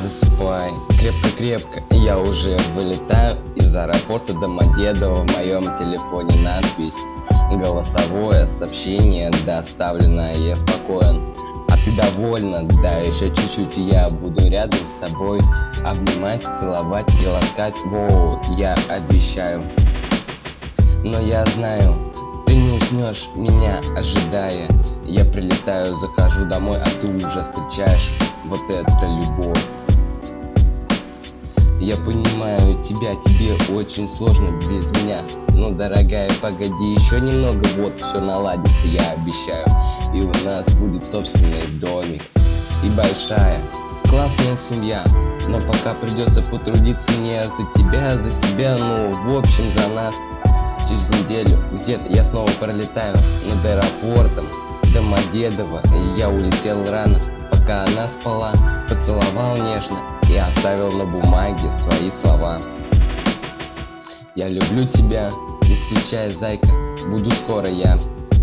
Засыпай крепко-крепко, я уже вылетаю из аэропорта Домодедово. В моем телефоне надпись: голосовое сообщение доставлено, я спокоен. А ты довольна? Да, еще чуть-чуть, и я буду рядом с тобой, обнимать, целовать и ласкать. Воу, я обещаю. Но я знаю, ты не уснешь, меня ожидая. Я прилетаю, захожу домой, а ты уже встречаешь вот это любовь. Я понимаю тебя, тебе очень сложно без меня. Но, дорогая, погоди еще немного, вот все наладится, я обещаю. И у нас будет собственный домик и большая классная семья. Но пока придется потрудиться не за тебя, а за себя, ну в общем за нас. Через неделю где-то я снова пролетаю над аэропортом Домодедово. Я улетел рано, пока она спала, поцеловал нежно и оставил на бумаге свои слова. Я люблю тебя, не скучай, зайка, буду скоро я.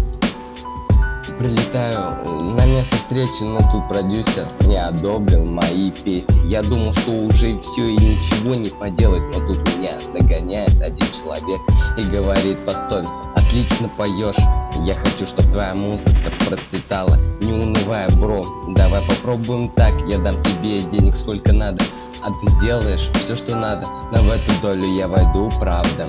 Прилетаю на место встречи, но тут продюсер не одобрил мои песни. Я думал, что уже все и ничего не поделать, но тут меня догоняет один человек и говорит: постой, отлично поешь, я хочу, чтобы твоя музыка процветала. Не унывай, бро, давай попробуем так, я дам тебе денег сколько надо, а ты сделаешь все, что надо, но в эту долю я войду, правда.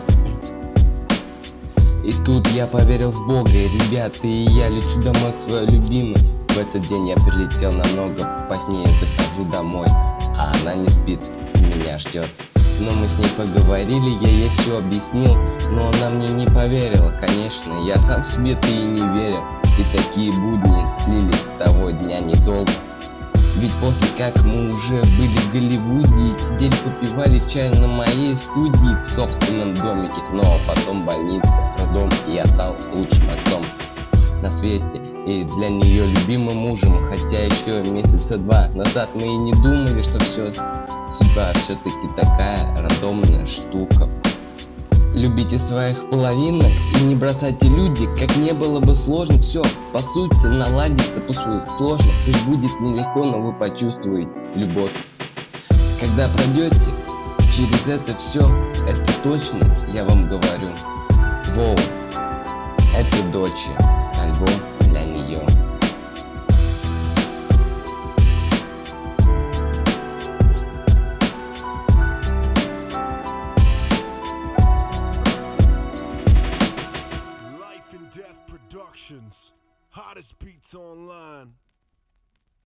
И тут я поверил в Бога, и ребята, и я лечу домой к своей любимой. В этот день я прилетел намного позднее, захожу домой, а она не спит, меня ждет. Но мы с ней поговорили, я ей все объяснил, но она мне не поверила. Конечно, я сам себе-то и не верил, и такие будни длились того дня недолго. Ведь после как мы уже были в Голливуде и сидели попивали чай на моей студии в собственном домике. Но потом больница, роддом, и я стал лучшим отцом на свете и для нее любимым мужем. Хотя еще месяца 2 назад мы и не думали, что все судьба все-таки такая рандомная штука. Любите своих половинок и не бросайте люди, как не было бы сложно. Все, по сути, наладится, пусть сложно, пусть будет нелегко, но вы почувствуете любовь. Когда пройдете через это все, это точно, я вам говорю. Воу, это дочь, альбом для нее. Life and Death Productions, hottest beats online.